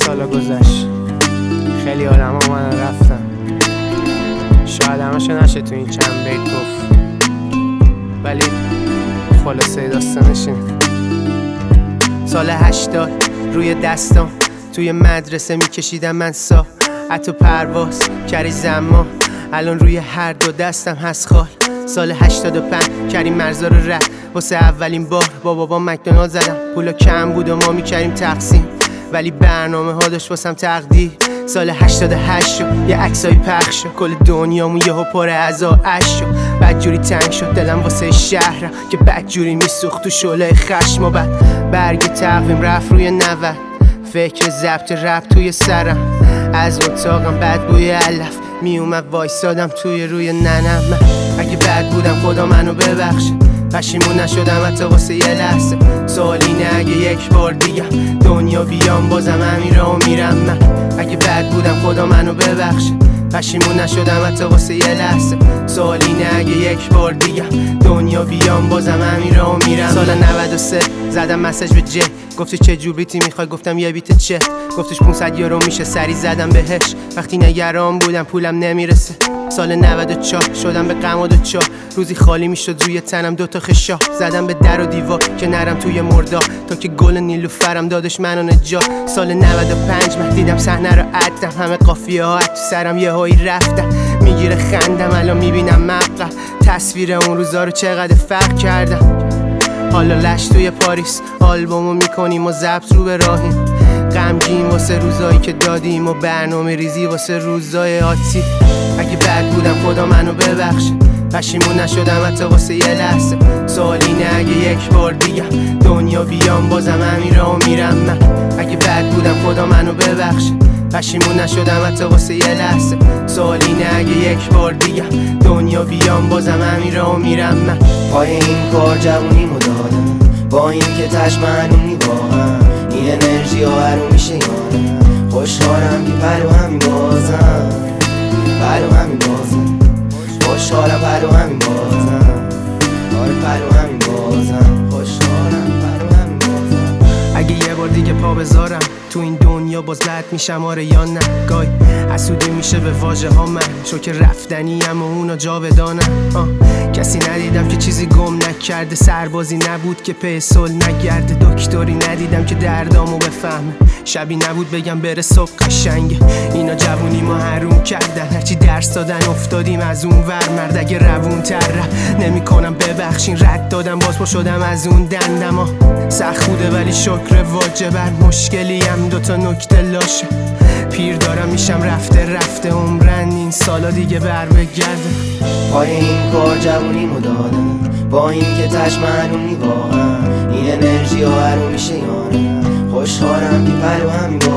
سالا گذشت، خیلی آدم اومدن رفتن، شاید همشو نشه تو این چند بیت گفت، ولی خلاصه داستانش اینه. سال 80 روی دستام توی مدرسه میکشیدم من ساعت و پرواز کری زمان، الان روی هر دو دستم هست خال. سال 85 کریم مرزا رو رد واسه اولین بار با بابا مکدونالد زدم. پولا کم بود و ما میکردیم تقسیم، ولی برنامه ها داشت واسم تقدیر. سال 88 شد یه عکسای پخش شد، کل دنیامون یهو پر از آش شد. بدجوری تنگ شد دلم واسه شهرم که بدجوری میسوخت تو شعله خشم. و بعد برگ تقویم رفت روی 90، فکر ضبط رپ توی سرم، از اتاقم بد بوی علف میومد وایسادم توی روی ننم. من اگه بد بودم خدا منو ببخشه، پشیمون نشدم حتی واسه یه لحظه. سوال اینه اگه یک بار دیگه دنیا بیام بازم همین راهو میرم. من اگه بد بودم خدا منو ببخشه، پشیمون نشدم حتی واسه یه لحظه. سوال اینه اگه یک بار دیگه دنیا بیام بازم همین راهو میرم. سال 93 زدم مسیج به جی، گفتی چه جور بیتی میخوای؟ گفتم یه بیت چه؟ گفتش 500 یورو میشه. سری زدم بهش وقتی نگران بودم پولم نمیرسه. سال 94 شدم به غم و دوچار، روزی خالی میشد روی تنم دوتا خشا. زدم به در و دیوار که نرم توی مردا، تا که گل نیلوفرم دادش منو نجات. سال 95 من دیدم صحنه رو عدم، همه قافیه ها تو سرم یه هایی رفتم. میگیره خندم الان میبینم مقطع تصویر اون روزا رو چقدر فرق کردم. حالا لش توی پاریس آلبومو میکنیم و ضبط رو به راهیم، غمگین واسه روزایی که دادیم و برنامه ریزی واسه روزای آتی. اگه بد بودم خدا منو ببخشه، پشیمون نشدم حتی واسه یه لحظه. سوال اینه اگه یک بار دیگه دنیا بیام بازم همین راهو میرم. من اگه بد بودم خدا منو ببخشه، پشیمون نشدم حتی واسه یه لحظه. سوال اینه اگه یک بار دیگه دنیا بیام بازم همین راهو میرم. من پای این کار جوونیمو دادم، با این که تشمنونی واقعا این انرژی ها هرو میشه یانم. خوشحالم که پرو همین بازم، پرو همین بازم. خوشحالم پرو همین بازم، آره پرو همین بازم. خوشحالم پرو همین بازم. اگه یه بار دیگه پا بذارم تو این دنیا باز بد میشم آره یا نه؟ گای حسودی میشه به واژه ها من، چو که رفتنیم و اونا جاودانم. کسی ندیدم که چیزی گم نکرده، سربازی نبود که پی صلح نگرده، دکتری ندیدم که دردامو بفهمه، شبی نبود بگم بره صبح قشنگه. اینا جوونی ما حروم کردن، هرچی درس دادن افتادیم از اون ور. مرد اگه روون تر نمی کنم ببخشین، رد دادم باز پا شدم از اون دندما. سخت بوده ولی شکر واجب، بر مشکلیم دوتا نکته لاشه. پیر دارم میشم رفته رفته عمرن این سالا دیگه بر بگرده. پای این کار جوونیمو دادم، با این که تشمنونی واقعا این انرژی ها هرو میشه یانم. خوشحالم که پرو همین